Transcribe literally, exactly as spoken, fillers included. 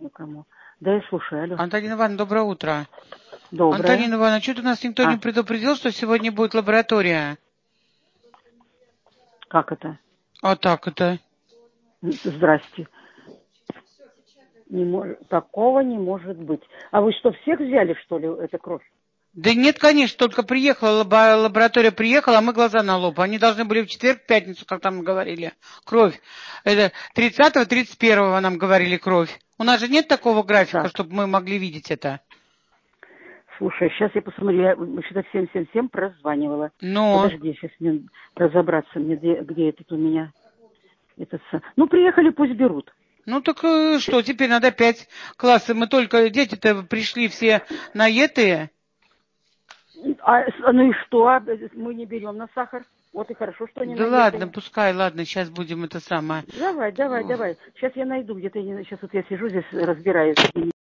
никому. Да, я слушаю, алло. Антонина Ивановна, доброе утро. Доброе. Антонина Ивановна, что-то нас никто а. не предупредил, что сегодня будет лаборатория. Как это? А так это? Здрасте. Не мож... Такого не может быть. А вы что, всех взяли, что ли, эту кровь? Да нет, конечно, только приехала, лабо... лаборатория приехала, а мы глаза на лоб. Они должны были в четверг, в пятницу, как там говорили, кровь. Это тридцатого, тридцать первого нам говорили кровь. У нас же нет такого графика, Так. чтобы мы могли видеть это. Слушай, сейчас я посмотрю, я что-то всем всем всем прозванивала. Но... Подожди, сейчас мне разобраться, мне где, где этот у меня. Этот... Ну, приехали, пусть берут. Ну так э, что, теперь надо опять классы. Мы только, дети-то пришли все наетые. А, ну и что? Мы не берем на сахар. Вот и хорошо, что они Да наедые. ладно, пускай, ладно, сейчас будем это самое. Давай, давай, давай. Сейчас я найду, где-то, сейчас вот я сижу здесь, разбираюсь.